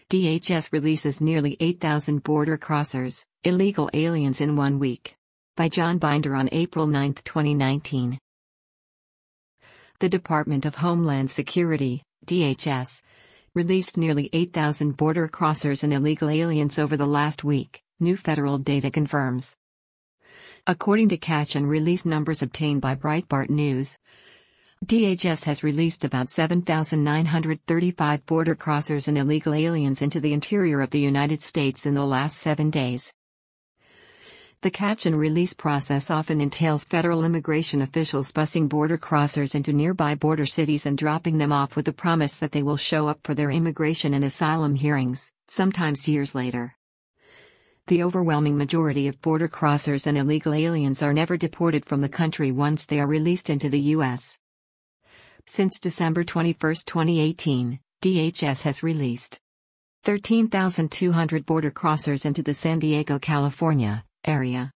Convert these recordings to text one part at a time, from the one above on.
DHS releases nearly 8,000 border crossers, illegal aliens in 1 week. By John Binder on April 9, 2019. The Department of Homeland Security, DHS, released nearly 8,000 border crossers and illegal aliens over the last week, new federal data confirms. According to catch and release numbers obtained by Breitbart News, DHS has released about 7,935 border crossers and illegal aliens into the interior of the United States in the last 7 days. The catch and release process often entails federal immigration officials busing border crossers into nearby border cities and dropping them off with the promise that they will show up for their immigration and asylum hearings, sometimes years later. The overwhelming majority of border crossers and illegal aliens are never deported from the country once they are released into the U.S. Since December 21, 2018, DHS has released 13,200 border crossers into the San Diego, California, area,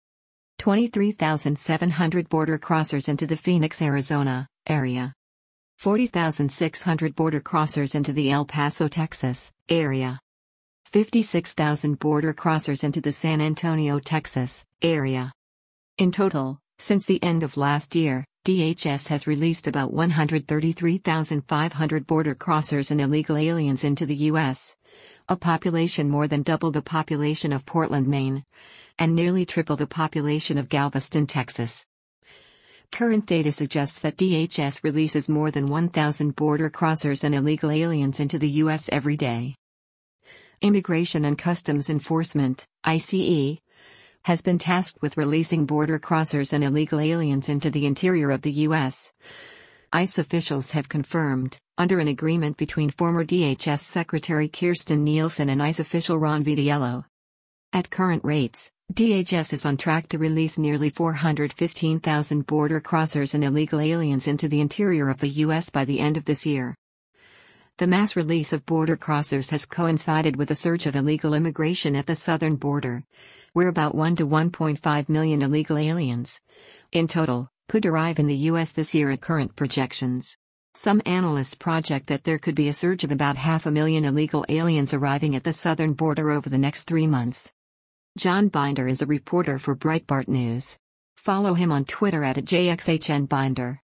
23,700 border crossers into the Phoenix, Arizona, area, 40,600 border crossers into the El Paso, Texas, area, 56,000 border crossers into the San Antonio, Texas, area. In total, since the end of last year, DHS has released about 133,500 border crossers and illegal aliens into the U.S., a population more than double the population of Portland, Maine, and nearly triple the population of Galveston, Texas. Current data suggests that DHS releases more than 1,000 border crossers and illegal aliens into the U.S. every day. Immigration and Customs Enforcement, ICE, has been tasked with releasing border crossers and illegal aliens into the interior of the U.S. ICE officials have confirmed, under an agreement between former DHS Secretary Kirstjen Nielsen and ICE official Ron Vitiello. At current rates, DHS is on track to release nearly 415,000 border crossers and illegal aliens into the interior of the U.S. by the end of this year. The mass release of border crossers has coincided with a surge of illegal immigration at the southern border, where about 1 to 1.5 million illegal aliens, in total, could arrive in the U.S. this year at current projections. Some analysts project that there could be a surge of about 500,000 illegal aliens arriving at the southern border over the next 3 months. John Binder is a reporter for Breitbart News. Follow him on Twitter @JXHNBinder.